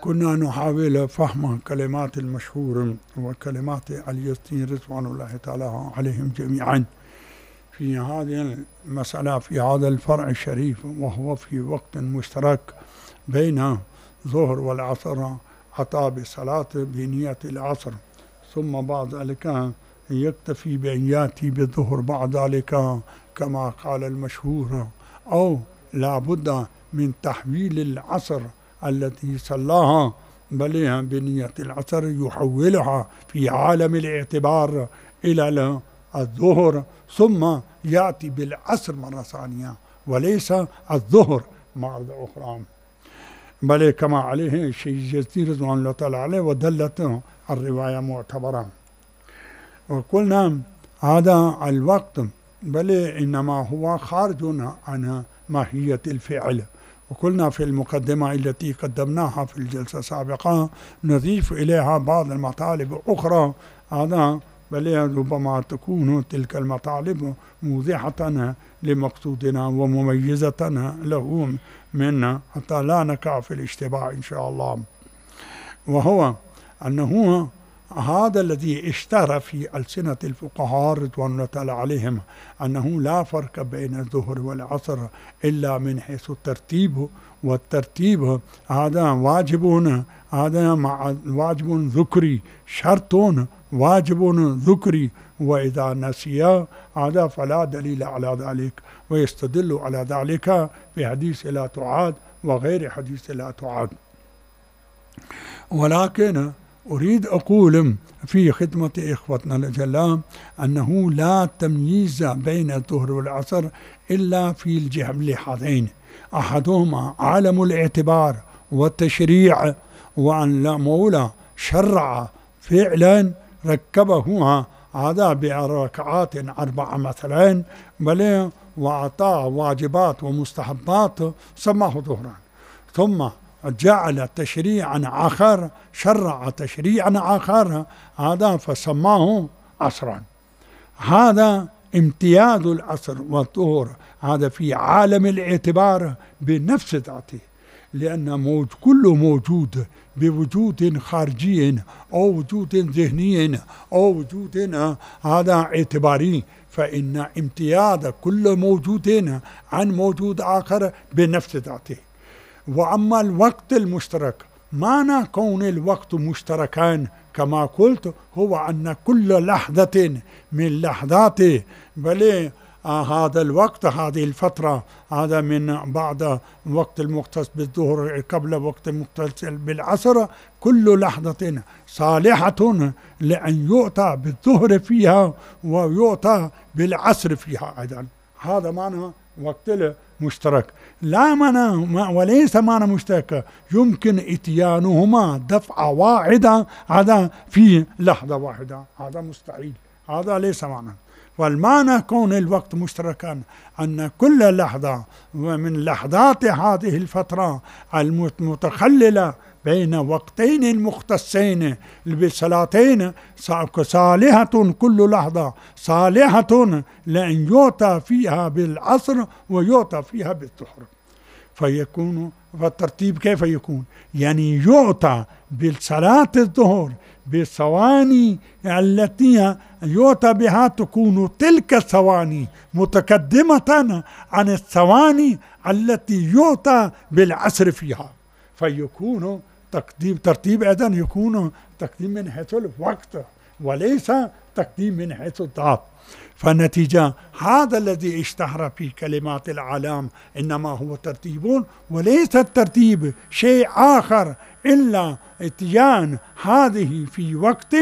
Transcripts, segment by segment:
كنا نحاول فهم كلمات المشهور وكلمات علي الدين رضوان الله تعالى عليهم جميعا في هذه المسألة، في هذا الفرع الشريف، وهو في وقت مشترك بين الظهر والعصر، أتى بالصلاة بنية العصر، ثم بعد ذلك يكتفي بأن يأتي بالظهر بعد ذلك كما قال المشهور، أو لا بد من تحويل العصر التي صلاها بلها بنية العصر يحولها في عالم الاعتبار إلى الظهر، ثم يأتي بالعصر مرة ثانية وليس الظهر مرة أخرى، بل كما عليه الشيخ جزير رضوان الله تعالى عليه، ودلت الرواية معتبرة. وقلنا هذا الوقت بل إنما هو خارج عن ماهية الفعل، وقلنا في المقدمة التي قدمناها في الجلسة السابقة نضيف إليها بعض المطالب أخرى، هذا بل ربما تكون تلك المطالب موضحة لمقصودنا ومميزة له منا حتى لا نقع في الاشتباه إن شاء الله. وهو أنه هذا الذي اشتهر في ألسنة الفقهاء رضوان الله تعالى عليهم أنه لا فرق بين الظهر والعصر إلا من حيث الترتيب، والترتيب هذا واجب، هذا واجب ذكري، شرط واجب ذكري، وإذا نسي هذا فلا دليل على ذلك، ويستدل على ذلك بحديث لا تعاد وغير حديث لا تعاد. ولكن أريد أقول في خدمة إخوتنا الأجلاء أنه لا تمييز بين الظهر والعصر إلا في اللحظين، أحدهما عالم الاعتبار والتشريع، وأن المولى شرع فعلا ركبه هذا بركعات 4 مثلا، بل وأعطاه واجبات ومستحبات سماه ظهرا، ثم جعل تشريعا آخر، شرع تشريعا آخر هذا فسماه عصرا. هذا امتياز العصر والظهر هذا في عالم الاعتبار بنفس ذاته، لأن كل موجود بوجود خارجي أو وجود ذهني أو وجود هذا اعتباري، فإن امتياز كل موجود عن موجود آخر بنفس ذاته. وأما الوقت المشترك، معنى كون الوقت مشتركان كما قلت هو أن كل لحظة من لحظات بل هذا الوقت، هذه الفترة، هذا من بعد وقت المختص بالظهر قبل وقت المختص بالعصر، كل لحظة صالحة لأن يؤتى بالظهر فيها ويؤتى بالعصر فيها أيضا. هذا معنى وقت مشترك، لا معنى وليس معنى مشترك يمكن اتيانهما دفعة واحدة هذا في لحظة واحدة، هذا مستحيل، هذا ليس معنى. والمعنى كون الوقت مشتركا أن كل لحظة ومن لحظات هذه الفترة المتخللة بين وقتين المختصين بصلاتين صالحة، كل لحظة صالحة لأن يؤتى فيها بالعصر ويؤتى فيها بالظهر. فيكون فالترتيب كيف يكون؟ يعني يؤتى بالصلاة الظهر بالثواني التي يؤتى بها، تكون تلك الثواني متقدمة عن الثواني التي يؤتى بالعصر فيها، فيكون ترتيب أيضا يكون تقديم من حيث الوقت وليس تقديم من حيث الضابط. فالنتيجة هذا الذي اشتهر في كلمات العالم إنما هو ترتيب، وليس الترتيب شيء آخر إلا اتيان هذه في وقت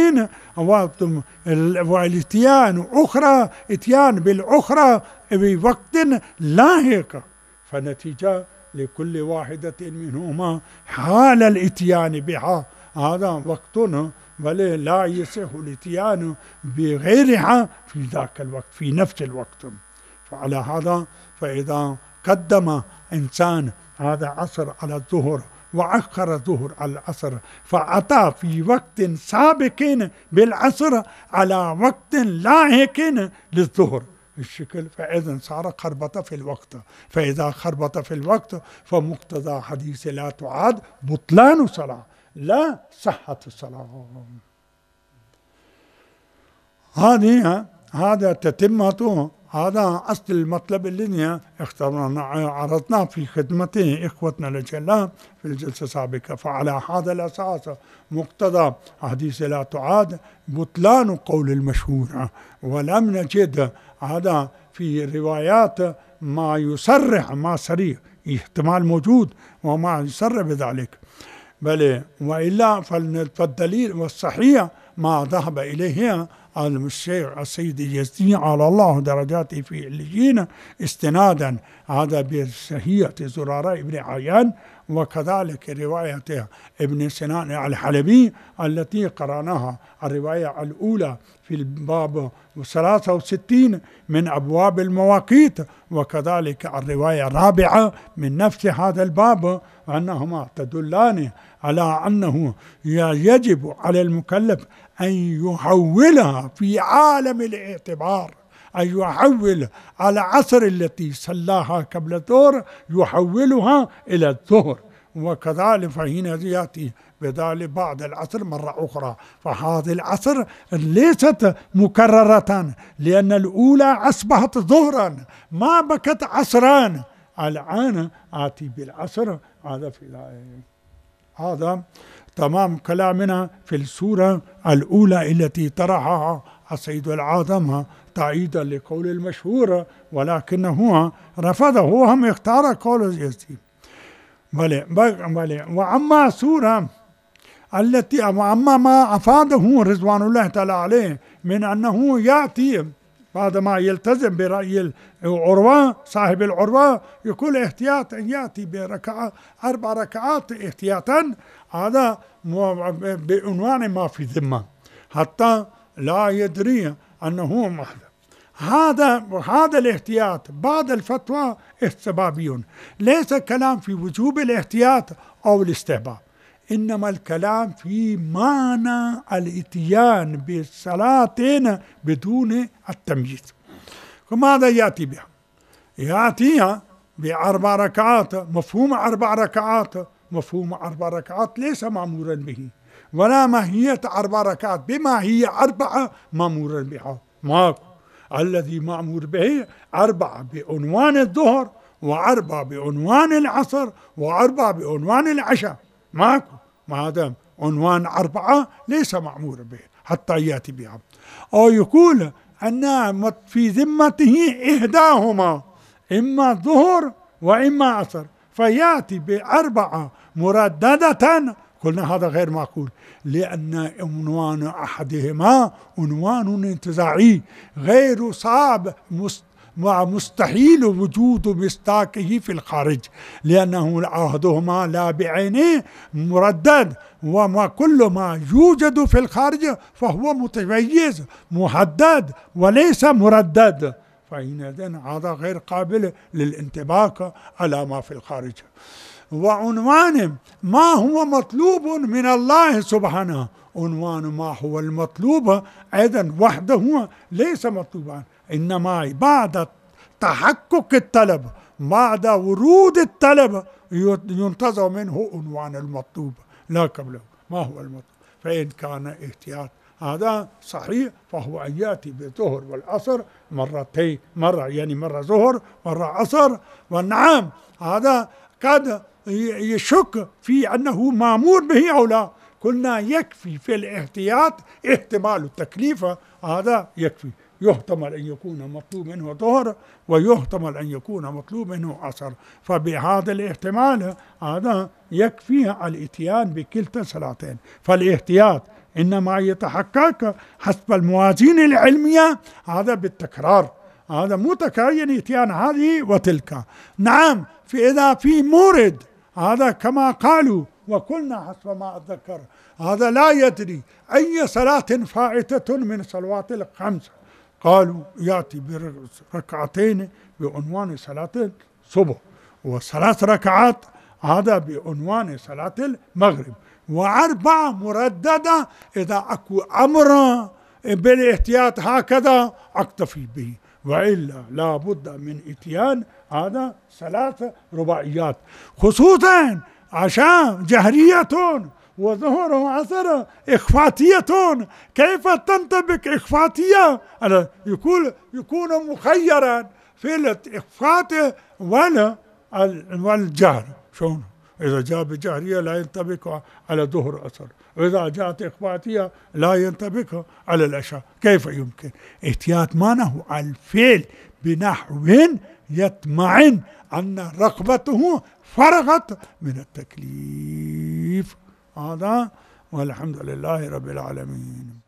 والاتيان أخرى، اتيان بالأخرى بوقت لاحق. فالنتيجة لكل واحدة منهما حال الاتيان بها هذا وقت، بل لا يصح الاتيان بغيرها في ذاك الوقت في نفس الوقت. فعلى هذا فإذا قدم إنسان هذا عصر على الظهر وأخر الظهر على العصر، فأتى في وقت سابق بالعصر على وقت لاحق للظهر الشكل، فإذا صار خربطة في الوقت. فإذا خربطة في الوقت فمقتضى حديث لا تعاد بطلان صلاة، لا صحة الصلاة. هذا تتمته، هذا أصل المطلب الذي عرضناه في خدمته إخوتنا الأجلاء في الجلسة السابقة. فعلى هذا الأساس مقتضى حديث لا تعاد بطلان قول المشهور، ولم نجد هذا في روايات ما يصرح، ما صريح، احتمال موجود وما يصرح بذلك، بل وإلا فالدليل والصحيح ما ذهب إليه الشيخ السيد اليزدي على الله درجاته في عليين استنادا هذا بصحيحة زرارة ابن عيان، وكذلك رواية ابن سنان الحلبي التي قرأناها، الرواية الأولى في الباب 63 من أبواب المواقيت، وكذلك الرواية الرابعة من نفس هذا الباب، أنهما تدلان على أنه يجب على المكلف أن يحولها في عالم الاعتبار، أن يحول على العصر التي صلاها قبل الظهر يحولها إلى الظهر، وكذلك فهنا يأتي بذلك بعد العصر مرة أخرى. فهذه العصر ليست مكررة، لأن الأولى أصبحت ظهرا ما بكت عصران، الآن آتي بالعصر. هذا تمام كلامنا في السورة الأولى التي طرحها السيد العاظم تأييدا لقول المشهور، ولكنه رفضه وهم اختار قول اليزدي. وأما سورة التي وأما ما أفاده رضوان الله تعالى عليه من أنه يأتي بعد ما يلتزم برأي العروة صاحب العروة يقول احتياط أن يأتي ب4 ركعات احتياطا، هذا بعنوان ما في ذمة حتى لا يدري أنه محدث. هذا الاحتياط بعد الفتوى استبابي، ليس كلام في وجوب الاحتياط أو الاستحباب، إنما الكلام في معنى الاتيان بالصلاتين بدون التمييز. فماذا يأتي بها؟ يأتي ب4 ركعات. مفهوم 4 ركعات، مفهوم 4 ركعات ليس مأمورا به، ولا ماهية 4 ركعات بما هي 4 مأمورا بها. ماكو. الذي مأمور به 4 بعنوان الظهر، و4 بعنوان العصر، و4 بعنوان العشاء. ماكو. ما دام عنوان 4 ليس مأمور به حتى يأتي بها. أو يقول أن في ذمته إحداهما، إما ظهر وإما عصر، فيأتي ب4 مرددة. قلنا هذا غير معقول، لأن عنوان أحدهما عنوان انتزاعي غير صعب، مستحيل وجود مصداقه في الخارج، لأنه أحدهما لا بعينه مردد، وما كل ما يوجد في الخارج فهو متميز محدد وليس مردد، فإذن هذا غير قابل للانطباق على ما في الخارج. وعنوان ما هو مطلوب من الله سبحانه، عنوان ما هو المطلوب أيضا وحده ليس مطلوبا، إنما بعد تحقق الطلب، بعد ورود الطلب ينتظر منه عنوان المطلوب لا قبله. ما هو المطلوب؟ فإن كان احتياط هذا صحيح فهو أن يأتي بالظهر والعصر مرتين، مرة ظهر مرة عصر. والنعم هذا قد يشك في أنه مأمور به أو لا. قلنا يكفي في الاحتياط احتمال التكليف، هذا يكفي، يحتمل أن يكون مطلوب منه ظهر ويحتمل أن يكون مطلوب منه عصر، فبهذا الاحتمال هذا يكفي الاتيان بكلتا الصلاتين. فالاحتياط إنما يتحقق حسب الموازين العلمية هذا بالتكرار، هذا مو تكرار اتيان هذه وتلك. نعم إذا في مورد هذا كما قالوا، وقلنا حسب ما أتذكر هذا لا يدري أي صلاة فائتة من صلوات الخمس، قالوا يأتي بركعتين بعنوان صلاة الصبح، و3 ركعات هذا بعنوان صلاة المغرب، و4 مرددة إذا أكو أمر بالاحتياط هكذا أكتفي به، وإلا لا بد من إتيان هذا 3 رباعيات، خصوصا عشان جهرية وظهر وأثر إخفاتية. كيف تنطبق إخفاتية؟ يكون مخيرا في الإخفاء والجهر. شلون؟ إذا جاء بجهرية لا ينطبق على ظهر أثر، وإذا جاءت إخفاتية لا ينطبق على الأشياء. كيف يمكن؟ احتياط معناه الفعل بنحو يطمئن أن رغبته فرغت من التكليف. هذا والحمد لله رب العالمين.